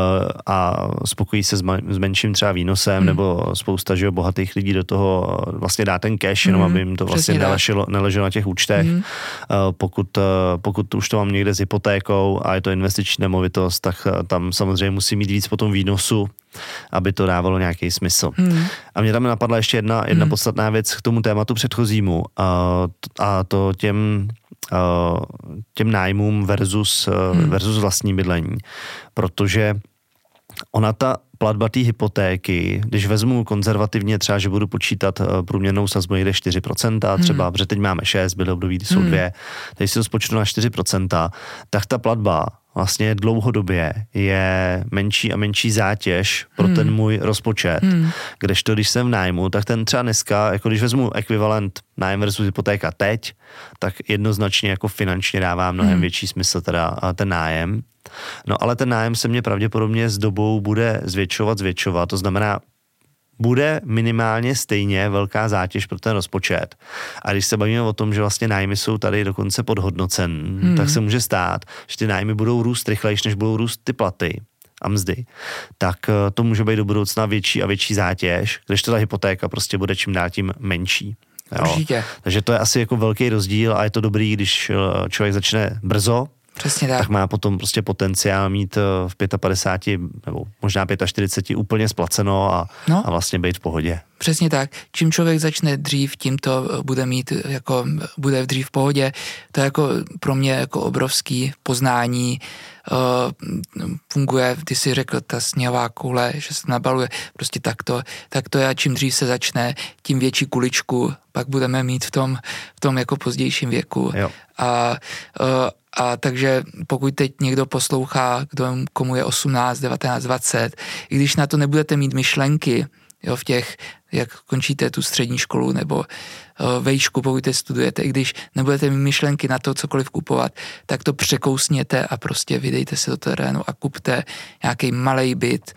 a spokojí se s menším třeba výnosem, hmm. nebo spousta že bohatých lidí do toho vlastně dá ten cash, jenom hmm. aby jim to vlastně neleželo, neleželo na těch účtech. Hmm. Pokud, pokud už to mám někde s hypotékou a je to investiční nemovitost, tak tam samozřejmě musí mít víc potom výnosu, aby to dávalo nějaký smysl. Hmm. A mě tam napadla ještě jedna, jedna hmm. podstatná věc k tomu tématu předchozímu a, a to těm, a, těm nájmům versus, hmm. versus vlastní bydlení. Protože ona ta platba té hypotéky, když vezmu konzervativně třeba, že budu počítat průměrnou sazbu někde čtyři procenta, třeba, hmm. protože teď máme šest, byly období, jsou hmm. dvě, teď si to spočtu na čtyři procenta, tak ta platba vlastně dlouhodobě je menší a menší zátěž pro hmm. ten můj rozpočet. Hmm. Kdežto, když jsem v nájmu, tak ten třeba dneska, jako když vezmu ekvivalent nájem versus hypotéka teď, tak jednoznačně jako finančně dává mnohem hmm. větší smysl teda ten nájem. No ale ten nájem se mě pravděpodobně s dobou bude zvětšovat, zvětšovat, to znamená, bude minimálně stejně velká zátěž pro ten rozpočet. A když se bavíme o tom, že vlastně nájmy jsou tady dokonce podhodnocen, hmm. tak se může stát, že ty nájmy budou růst rychlejš, než budou růst ty platy a mzdy. Tak to může být do budoucna větší a větší zátěž, když ta hypotéka prostě bude čím dál tím menší. Určitě. Takže to je asi jako velký rozdíl a je to dobrý, když člověk začne brzo, přesně tak. tak má potom prostě potenciál mít v padesáti pěti nebo možná čtyřiceti pěti úplně splaceno a, no. a vlastně být v pohodě. Přesně tak. Čím člověk začne dřív, tím to bude mít, jako bude dřív v pohodě. To je jako pro mě jako obrovský poznání. Uh, funguje, ty si řekl, ta sněhová koule, že se nabaluje prostě takto. Tak to je, čím dřív se začne, tím větší kuličku pak budeme mít v tom, v tom jako pozdějším věku. Jo. A uh, A takže pokud teď někdo poslouchá, kdo, komu je osmnáct, devatenáct, dvacet, i když na to nebudete mít myšlenky, jo, v těch, jak končíte tu střední školu nebo vejšku, pokud te studujete, i když nebudete mít myšlenky na to cokoliv kupovat, tak to překousněte a prostě vydejte se do terénu a kupte nějaký malej byt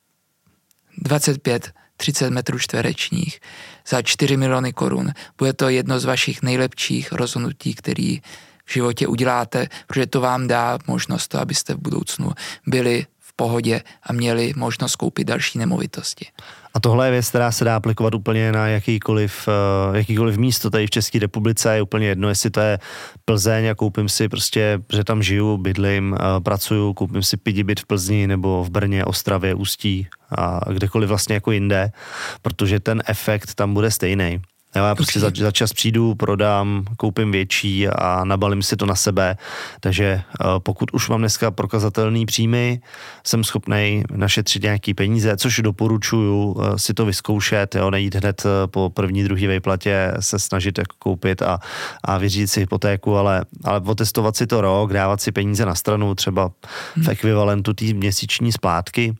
dvacet pět třicet metrů čtverečních za čtyři miliony korun. Bude to jedno z vašich nejlepších rozhodnutí, který v životě uděláte, protože to vám dá možnost to, abyste v budoucnu byli v pohodě a měli možnost koupit další nemovitosti. A tohle je věc, která se dá aplikovat úplně na jakýkoliv, jakýkoliv místo tady v České republice. Je úplně jedno, jestli to je Plzeň a koupím si prostě, že tam žiju, bydlím, pracuju, koupím si pidi byt v Plzni nebo v Brně, Ostravě, Ústí a kdekoliv vlastně jako jinde, protože ten efekt tam bude stejný. Já prostě za, za čas přijdu, prodám, koupím větší a nabalím si to na sebe, takže pokud už mám dneska prokazatelný příjmy, jsem schopnej našetřit nějaký peníze, což doporučuju si to vyzkoušet, jo, nejít hned po první, druhé výplatě se snažit jako koupit a, a vyřídit si hypotéku, ale, ale otestovat si to rok, dávat si peníze na stranu, třeba v ekvivalentu té měsíční splátky,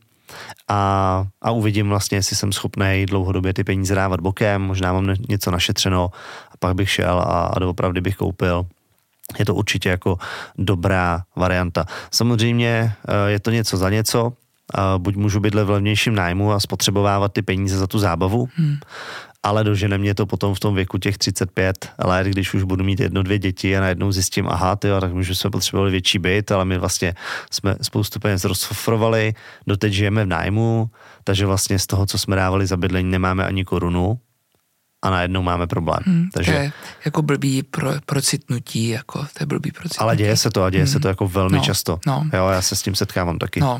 A, a uvidím vlastně, jestli jsem schopnej dlouhodobě ty peníze dávat bokem, možná mám něco našetřeno a pak bych šel a, a doopravdy bych koupil. Je to určitě jako dobrá varianta. Samozřejmě je to něco za něco, buď můžu bydlet v levnějším nájmu a spotřebovávat ty peníze za tu zábavu, hmm. ale dožene mě to potom v tom věku těch třicet pět let, když už budu mít jedno, dvě děti a najednou zjistím, aha, tyjo, tak už jsme potřebovali větší byt, ale my vlastně jsme spoustu peněz rozfofrovali, doteď žijeme v nájmu, takže vlastně z toho, co jsme dávali za bydlení, nemáme ani korunu a najednou máme problém. Hmm, takže to je jako blbý pro, procitnutí, jako to je blbý procitnutí. Ale děje se to a děje hmm. se to jako velmi no, často. No. Jo, já se s tím setkávám taky. No.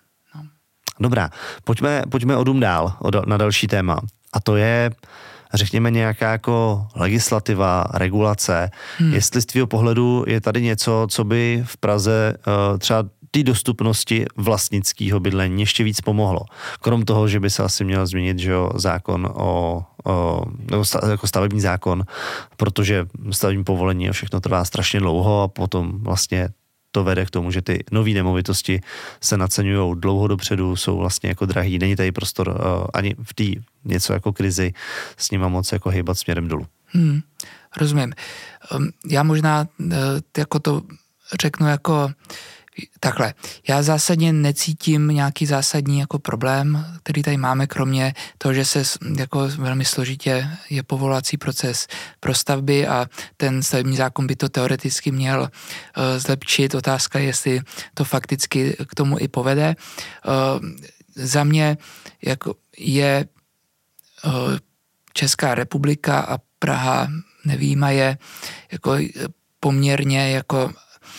Dobrá, pojďme, pojďme odum dál, na další téma. A to je, řekněme, nějaká jako legislativa, regulace. Hmm. Jestli z tvýho pohledu je tady něco, co by v Praze uh, třeba té dostupnosti vlastnického bydlení ještě víc pomohlo. Krom toho, že by se asi měl změnit, že jo, zákon o, o nebo sta, jako stavební zákon, protože stavební povolení a všechno trvá strašně dlouho a potom vlastně to vede k tomu, že ty nové nemovitosti se naceňují dlouho dopředu, jsou vlastně jako drahý, není tady prostor uh, ani v té něco jako krizi s nima moc jako hejbat směrem dolů. Hmm, rozumím. Um, já možná uh, jako to řeknu jako takhle. Já zásadně necítím nějaký zásadní jako problém, který tady máme, kromě toho, že se jako velmi složitě je povolovací proces pro stavby a ten stavební zákon by to teoreticky měl uh, zlepšit. Otázka je, jestli to fakticky k tomu i povede. Uh, za mě jako je uh, Česká republika a Praha nevyjímaje jako poměrně jako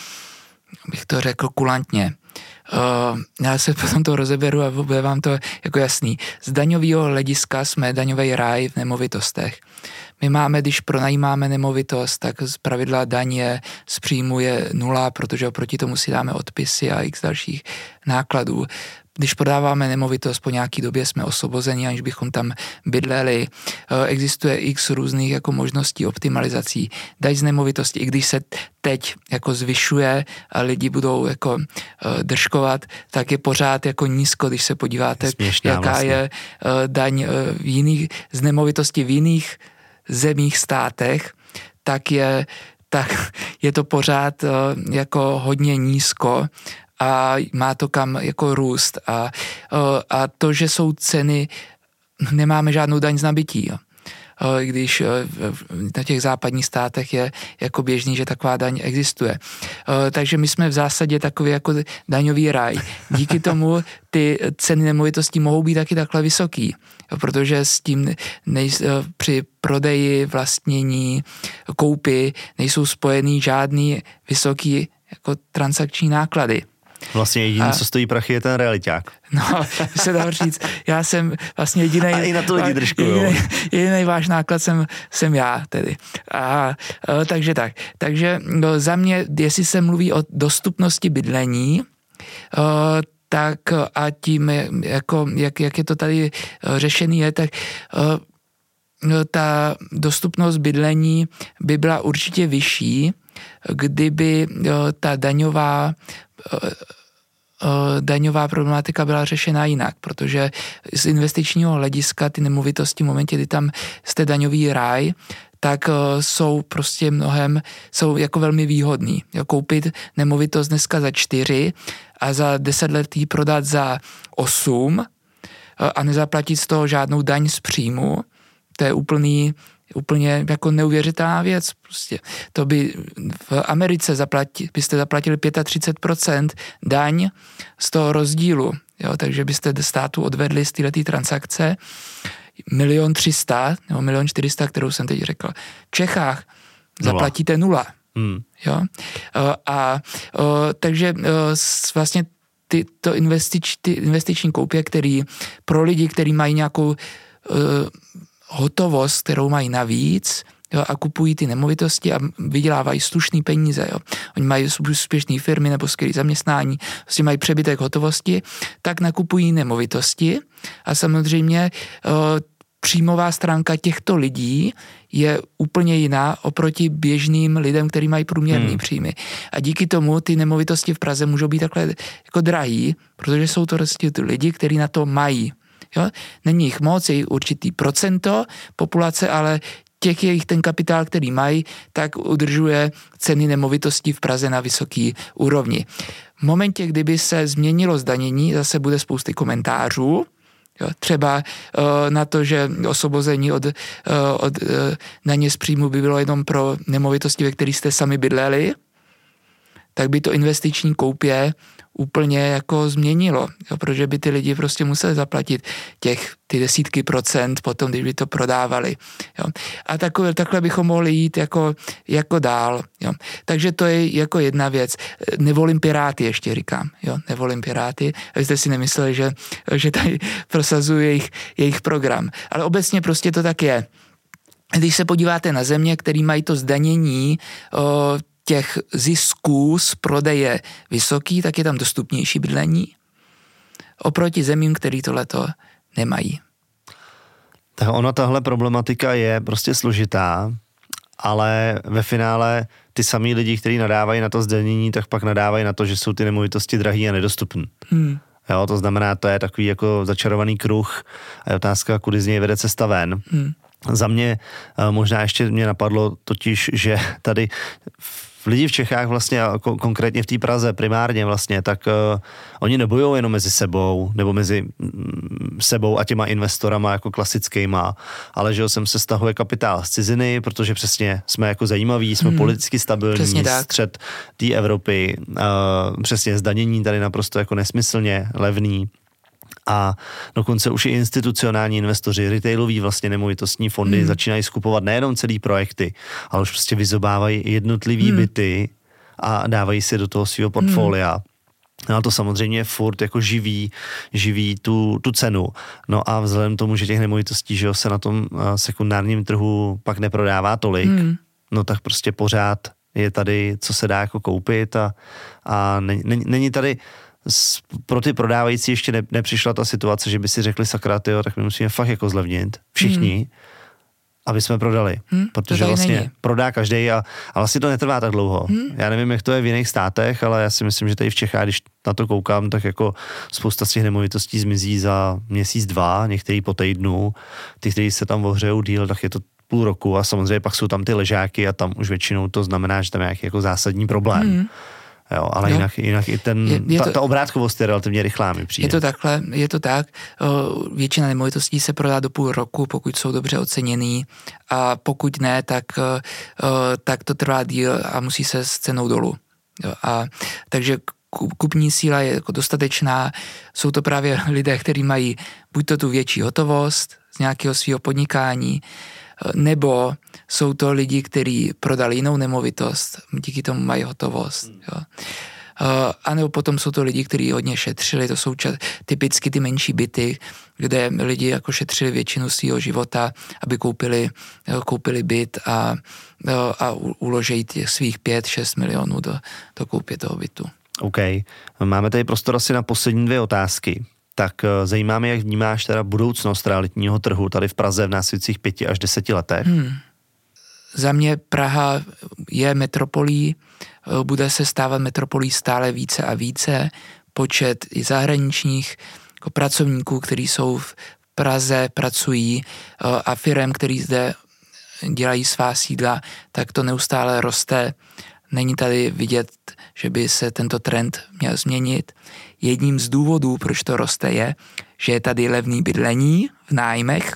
bych to řekl kulantně. Uh, já se potom to rozeberu a bude vám to jako jasný. Z daňového hlediska jsme daňový ráj v nemovitostech. My máme, když pronajímáme nemovitost, tak z pravidla daň je z příjmu je nula, protože oproti tomu si dáme odpisy a x dalších nákladů. Když prodáváme nemovitost, po nějaký době jsme osvobozeni, aniž bychom tam bydleli. Existuje x různých jako možností optimalizací. Daň z nemovitosti, i když se teď jako zvyšuje a lidi budou jako držkovat, tak je pořád jako nízko, když se podíváte, Směšná jaká vlastně. je daň v jiných, z nemovitosti v jiných zemích, státech, tak je, tak je to pořád jako hodně nízko a má to kam jako růst a, a to, že jsou ceny, nemáme žádnou daň z nabytí, jo. Když na těch západních státech je jako běžný, že taková daň existuje. Takže my jsme v zásadě takový jako daňový ráj. Díky tomu ty ceny nemovitostí mohou být taky takhle vysoký, protože s tím nej, při prodeji, vlastnění, koupi nejsou spojený žádný vysoký jako transakční náklady. Vlastně jediný, co stojí prachy, je ten realiťák. No, se dá říct, já jsem vlastně jedinej... A i na to lidi držkujou. Jedinej, jedinej váš náklad jsem, jsem já tedy. A, a, takže tak. Takže no, za mě, jestli se mluví o dostupnosti bydlení, a, tak a tím, jako, jak, jak je to tady řešený je, tak a, ta dostupnost bydlení by byla určitě vyšší, kdyby ta daňová daňová problematika byla řešena jinak, protože z investičního hlediska ty nemovitosti v momentě, kdy tam jste daňový ráj, tak jsou prostě mnohem, jsou jako velmi výhodný. Koupit nemovitost dneska za čtyři a za deset let ji prodat za osm a nezaplatit z toho žádnou daň z příjmu, to je úplný, úplně jako neuvěřitelná věc. Prostě to by v Americe zaplatili, byste zaplatili třicet pět procent daň z toho rozdílu, jo, takže byste státu odvedli z této transakce milion třista nebo milion čtyřista, kterou jsem teď řekl. V Čechách zaplatíte nula. Hmm. Jo? A, a takže vlastně ty, to investič, ty investiční koupě, který pro lidi, kteří mají nějakou hotovost, kterou mají navíc, jo, a kupují ty nemovitosti a vydělávají slušný peníze. Jo. Oni mají úspěšné firmy nebo skvělé zaměstnání, prostě mají přebytek hotovosti, tak nakupují nemovitosti a samozřejmě o, příjmová stránka těchto lidí je úplně jiná oproti běžným lidem, kteří mají průměrný hmm. příjmy. A díky tomu ty nemovitosti v Praze můžou být takhle jako drahý, protože jsou to prostě ty lidi, kteří na to mají. Jo? Není jich moc, je jich určitý procento populace, ale těch jejich ten kapitál, který mají, tak udržuje ceny nemovitostí v Praze na vysoký úrovni. V momentě, kdyby se změnilo zdanění, zase bude spousty komentářů, jo? Třeba uh, na to, že osvobození od, uh, od uh, daně z příjmu by bylo jenom pro nemovitosti, ve kterých jste sami bydleli, tak by to investiční koupě úplně jako změnilo, jo, protože by ty lidi prostě museli zaplatit těch ty desítky procent potom, když by to prodávali. Jo. A takové, takhle bychom mohli jít jako, jako dál. Jo. Takže to je jako jedna věc. Nevolím Piráty, ještě říkám. Jo. Nevolím Piráty, abyste si nemysleli, že, že tady prosazuji jejich, jejich program. Ale obecně prostě to tak je. Když se podíváte na země, které mají to zdanění o, těch zisků z prodeje vysoký, tak je tam dostupnější bydlení oproti zemím, který tohleto nemají. Tak ona tahle problematika je prostě složitá, ale ve finále ty samý lidi, kteří nadávají na to zdanění, tak pak nadávají na to, že jsou ty nemovitosti drahý a nedostupné. Hmm. Jo, to znamená, to je takový jako začarovaný kruh a je otázka, kudy z něj vede cesta ven. Hmm. Za mě možná ještě mě napadlo totiž, že tady lidi v Čechách vlastně, konkrétně v té Praze primárně vlastně, tak uh, oni nebojují jenom mezi sebou, nebo mezi mm, sebou a těma investorama jako klasickýma, ale že sem se stahuje kapitál z ciziny, protože přesně jsme jako zajímaví, jsme hmm. politicky stabilní, střed té Evropy, uh, přesně zdanění tady naprosto jako nesmyslně levný. A dokonce už i institucionální investoři, retailoví vlastně nemovitostní fondy hmm. začínají skupovat nejenom celý projekty, ale už prostě vyzobávají jednotlivý hmm. byty a dávají si do toho svého portfolia. Hmm. No a to samozřejmě furt jako živí, živí tu, tu cenu. No a vzhledem tomu, že těch nemovitostí, že se na tom sekundárním trhu pak neprodává tolik, hmm. no tak prostě pořád je tady, co se dá jako koupit a, a není, není tady pro ty prodávající ještě ne, nepřišla ta situace, že by si řekli sakra, tyjo, tak my musíme fakt jako zlevnit všichni, hmm. aby jsme prodali. Hmm, protože vlastně není. Prodá každej a, a vlastně to netrvá tak dlouho. Hmm. Já nevím, jak to je v jiných státech, ale já si myslím, že tady v Čechách, když na to koukám, tak jako spousta z těch nemovitostí zmizí za měsíc, dva, některý po týdnu, ty, kteří se tam ohřejou díl, tak je to půl roku a samozřejmě pak jsou tam ty ležáky a tam už většinou to znamená, že tam je nějaký jako zásadní problém. Hmm. Jo, ale jo. Jinak, jinak i ten, je, je ta, to, ta obrátkovost je relativně rychlá, mi přijde. Je to takhle, je to tak. Většina nemovitostí se prodá do půl roku, pokud jsou dobře oceněný a pokud ne, tak, tak to trvá díl a musí se s cenou dolů. Jo, a takže kupní síla je jako dostatečná. Jsou to právě lidé, kteří mají buď to tu větší hotovost z nějakého svého podnikání, nebo jsou to lidi, kteří prodali jinou nemovitost, díky tomu mají hotovost. Jo. A nebo potom jsou to lidi, kteří hodně šetřili, to jsou ča- typicky ty menší byty, kde lidi jako šetřili většinu svého života, aby koupili, koupili byt a, a uložili těch svých pět šest milionů do, do koupě toho bytu. OK. Máme tady prostor asi na poslední dvě otázky. Tak zajímá mě, jak vnímáš teda budoucnost realitního trhu tady v Praze v následujících pěti až deseti letech? Hmm. Za mě Praha je metropolí, bude se stávat metropolí stále více a více. počet i zahraničních jako pracovníků, kteří jsou v Praze, pracují a firem, který zde dělají svá sídla, tak to neustále roste. Není tady vidět, že by se tento trend měl změnit. Jedním z důvodů, proč to roste, je, že je tady levný bydlení v nájmech.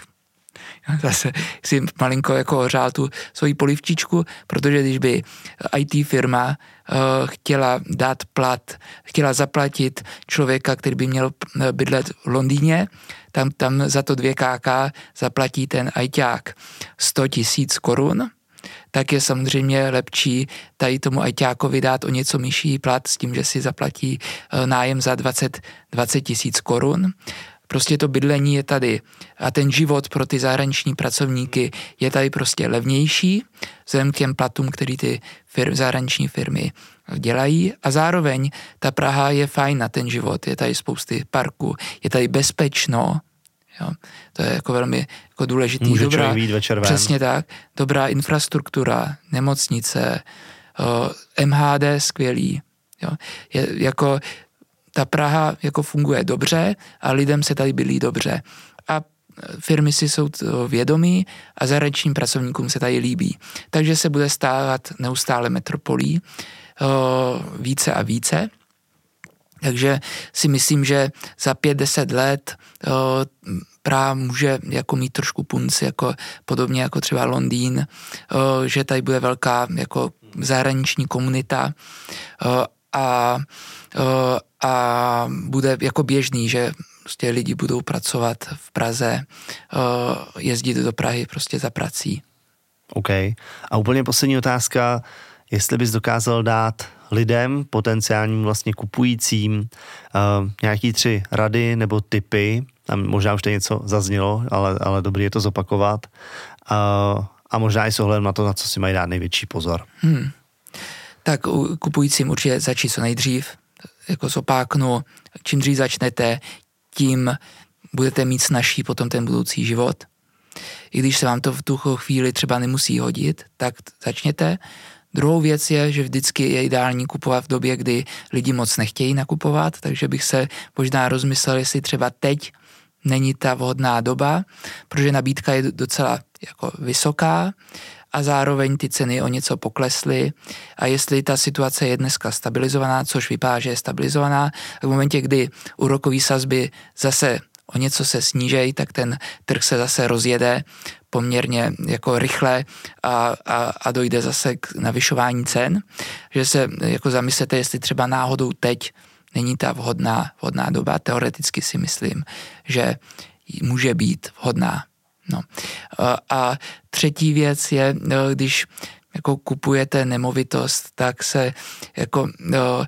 Zase si malinko jako ořál tu svoji polivčičku, protože když by í té firma uh, chtěla dát plat, chtěla zaplatit člověka, který by měl bydlet v Londýně, tam, tam za to dvě ká zaplatí ten ajťák sto tisíc korun, tak je samozřejmě lepší tady tomu ajťákovi dát o něco myší plat s tím, že si zaplatí nájem za dvacet tisíc korun. Prostě to bydlení je tady a ten život pro ty zahraniční pracovníky je tady prostě levnější vzhledem k těm platům, který ty fir- zahraniční firmy dělají a zároveň ta Praha je fajn na ten život, je tady spousty parků, je tady bezpečno, jo. To je jako velmi jako důležitý. Může dobrá, člověk vyjít večer ven. Přesně tak, dobrá infrastruktura, nemocnice, o, em há dé skvělý, jo. Je jako ta Praha jako funguje dobře a lidem se tady bydlí dobře. A firmy si jsou vědomí a zahraničním pracovníkům se tady líbí. Takže se bude stávat neustále metropolí o, více a více. Takže si myslím, že za pět deset let o, Praha může jako mít trošku punc, jako podobně jako třeba Londýn, o, že tady bude velká jako zahraniční komunita o, a o, a bude jako běžný, že prostě lidi budou pracovat v Praze, jezdit do Prahy prostě za prací. OK. A úplně poslední otázka, jestli bys dokázal dát lidem, potenciálním vlastně kupujícím, uh, nějaký tři rady nebo tipy, a možná už to něco zaznělo, ale, ale dobrý je to zopakovat, uh, a možná i s ohledem na to, na co si mají dát největší pozor. Hmm. Tak kupujícím určitě začít co nejdřív, jako zopáknu, čím dřív začnete, tím budete mít snazší potom ten budoucí život. I když se vám to v tu chvíli třeba nemusí hodit, tak začněte. Druhou věc je, že vždycky je ideální kupovat v době, kdy lidi moc nechtějí nakupovat, takže bych se možná rozmyslel, jestli třeba teď není ta vhodná doba, protože nabídka je docela jako vysoká a zároveň ty ceny o něco poklesly a jestli ta situace je dneska stabilizovaná, což vypadá, že je stabilizovaná, v momentě, kdy úrokové sazby zase o něco se snížejí, tak ten trh se zase rozjede poměrně jako rychle a, a, a dojde zase k navyšování cen, že se jako zamyslete, jestli třeba náhodou teď není ta vhodná, vhodná doba. Teoreticky si myslím, že může být vhodná. No. A třetí věc je, když jako kupujete nemovitost, tak se jako no,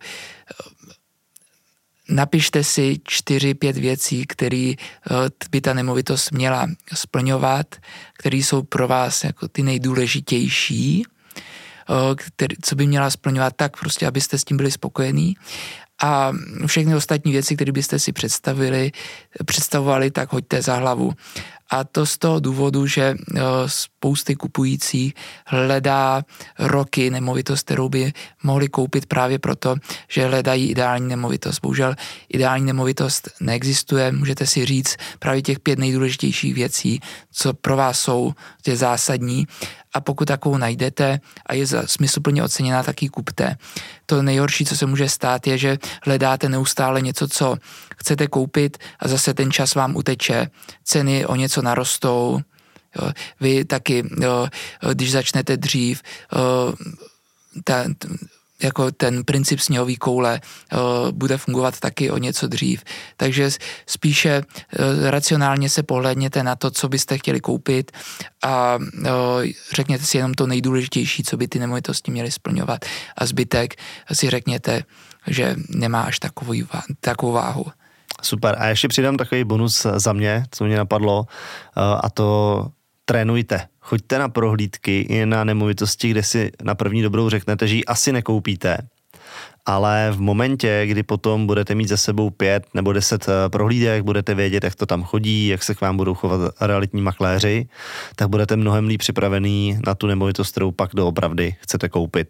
napište si čtyři, pět věcí, které by ta nemovitost měla splňovat, které jsou pro vás jako ty nejdůležitější, který, co by měla splňovat tak prostě, abyste s tím byli spokojení. A všechny ostatní věci, které byste si představili, představovali, tak hoďte za hlavu. A to z toho důvodu, že spousty kupujících hledá roky nemovitost, kterou by mohli koupit právě proto, že hledají ideální nemovitost. Bohužel ideální nemovitost neexistuje, můžete si říct právě těch pět nejdůležitějších věcí, co pro vás jsou zásadní. A pokud takovou najdete a je smysluplně oceněná, tak ji kupte. To nejhorší, co se může stát, je, že hledáte neustále něco, co chcete koupit a zase ten čas vám uteče, ceny o něco narostou. Jo. Vy taky, jo, když začnete dřív, jo, ta, jako ten princip sněhové koule o, bude fungovat taky o něco dřív. Takže spíše o, racionálně se pohlédněte na to, co byste chtěli koupit a o, řekněte si jenom to nejdůležitější, co by ty nemovitosti měly splňovat a zbytek si řekněte, že nemá až takovou, takovou váhu. Super. A ještě přidám takový bonus za mě, co mě napadlo, a to trénujte. Choďte na prohlídky i na nemovitosti, kde si na první dobrou řeknete, že ji asi nekoupíte, ale v momentě, kdy potom budete mít za sebou pět nebo deset prohlídek, budete vědět, jak to tam chodí, jak se k vám budou chovat realitní makléři, tak budete mnohem líp připravený na tu nemovitost, kterou pak doopravdy chcete koupit.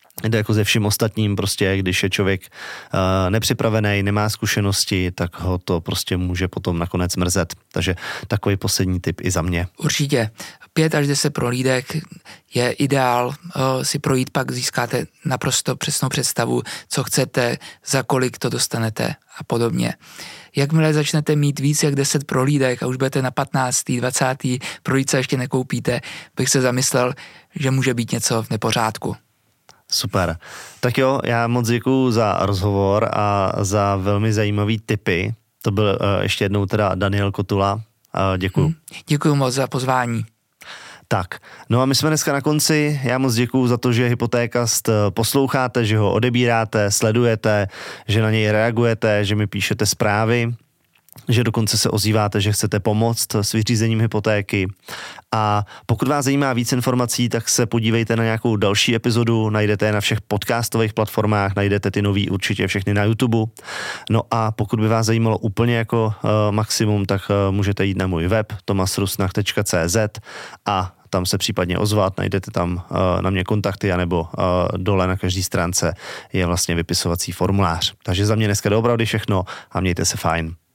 Jde jako ze vším ostatním, prostě když je člověk uh, nepřipravený, nemá zkušenosti, tak ho to prostě může potom nakonec mrzet. Takže takový poslední tip i za mě. Určitě. Pět až deset prohlídek je ideál uh, si projít, pak získáte naprosto přesnou představu, co chcete, za kolik to dostanete a podobně. Jakmile začnete mít víc jak deset prohlídek a už budete na patnáctý, dvacátý prohlídce ještě nekoupíte, bych se zamyslel, že může být něco v nepořádku. Super. Tak jo, já moc děkuju za rozhovor a za velmi zajímavý tipy. To byl uh, ještě jednou teda Daniel Kotula. Uh, děkuju. Hmm, děkuju moc za pozvání. Tak, no a my jsme dneska na konci. Já moc děkuju za to, že Hypotékast posloucháte, že ho odebíráte, sledujete, že na něj reagujete, že mi píšete zprávy, že dokonce se ozýváte, že chcete pomoct s vyřízením hypotéky. A pokud vás zajímá víc informací, tak se podívejte na nějakou další epizodu, najdete je na všech podcastových platformách, najdete ty nový určitě všechny na YouTube. No a pokud by vás zajímalo úplně jako uh, maximum, tak uh, můžete jít na můj web tomas rusnach tečka cé zet a tam se případně ozvat, najdete tam uh, na mě kontakty, anebo uh, dole na každé stránce je vlastně vypisovací formulář. Takže za mě dneska doopravdy všechno a mějte se fajn.